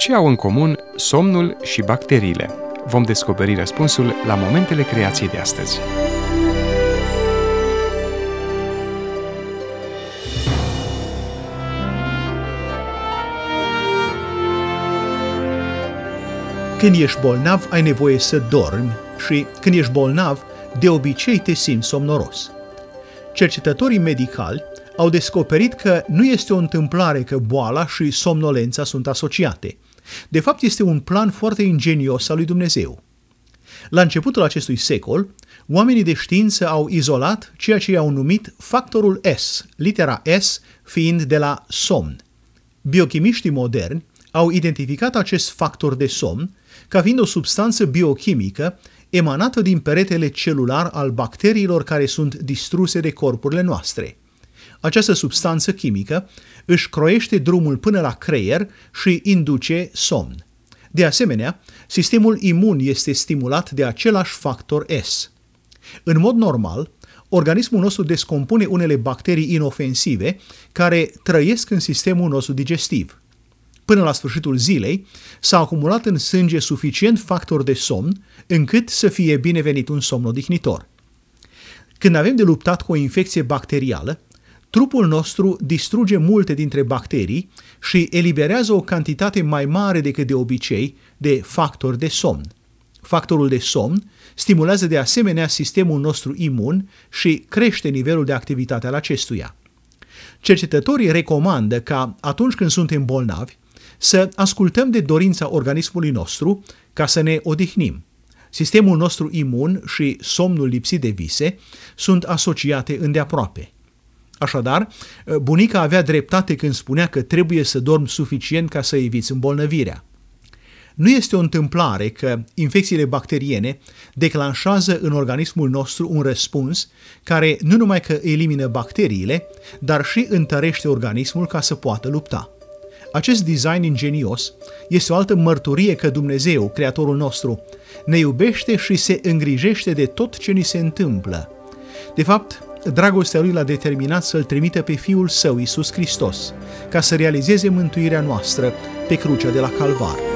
Ce au în comun somnul și bacteriile? Vom descoperi răspunsul la momentele creației de astăzi. Când ești bolnav, ai nevoie să dormi și când ești bolnav, de obicei te simți somnoros. Cercetătorii medicali au descoperit că nu este o întâmplare că boala și somnolența sunt asociate. De fapt, este un plan foarte ingenios al lui Dumnezeu. La începutul acestui secol, oamenii de știință au izolat ceea ce i-au numit factorul S, litera S fiind de la somn. Biochimiștii moderni au identificat acest factor de somn ca fiind o substanță biochimică emanată din peretele celular al bacteriilor care sunt distruse de corpurile noastre. Această substanță chimică își croiește drumul până la creier și induce somn. De asemenea, sistemul imun este stimulat de același factor S. În mod normal, organismul nostru descompune unele bacterii inofensive care trăiesc în sistemul nostru digestiv. Până la sfârșitul zilei, s-a acumulat în sânge suficient factor de somn încât să fie binevenit un somn odihnitor. Când avem de luptat cu o infecție bacterială, trupul nostru distruge multe dintre bacterii și eliberează o cantitate mai mare decât de obicei de factori de somn. Factorul de somn stimulează de asemenea sistemul nostru imun și crește nivelul de activitate al acestuia. Cercetătorii recomandă ca atunci când suntem bolnavi să ascultăm de dorința organismului nostru ca să ne odihnim. Sistemul nostru imun și somnul lipsit de vise sunt asociate îndeaproape. Așadar, bunica avea dreptate când spunea că trebuie să dormi suficient ca să eviți îmbolnăvirea. Nu este o întâmplare că infecțiile bacteriene declanșează în organismul nostru un răspuns care nu numai că elimină bacteriile, dar și întărește organismul ca să poată lupta. Acest design ingenios este o altă mărturie că Dumnezeu, Creatorul nostru, ne iubește și se îngrijește de tot ce ni se întâmplă. De fapt, dragostea Lui l-a determinat să-L trimită pe Fiul Său, Iisus Hristos, ca să realizeze mântuirea noastră pe crucea de la Calvar.